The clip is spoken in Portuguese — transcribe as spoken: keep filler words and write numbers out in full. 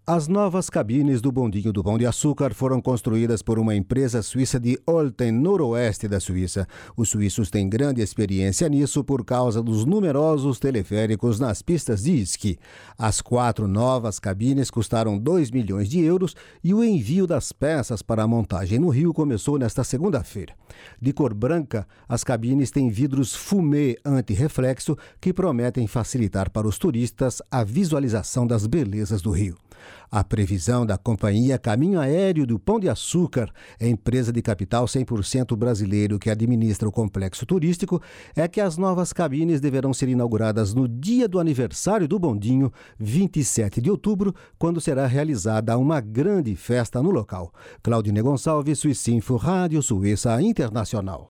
As novas cabines do bondinho do Pão de Açúcar foram construídas por uma empresa suíça de Olten, noroeste da Suíça. Os suíços têm grande experiência nisso por causa dos numerosos teleféricos nas pistas de esqui. As quatro novas cabines custaram dois milhões de euros e o envio das peças para a montagem no Rio começou nesta segunda-feira. De cor branca, as cabines têm vidros fumê anti-reflexo que prometem facilitar para os turistas a visualização das belezas do Rio. A previsão da companhia Caminho Aéreo do Pão de Açúcar, empresa de capital cem por cento brasileiro que administra o complexo turístico, é que as novas cabines deverão ser inauguradas no dia do aniversário do bondinho, vinte e sete de outubro, quando será realizada uma grande festa no local. Claudine Gonçalves, Suícinfo, Rádio Suíça Internacional.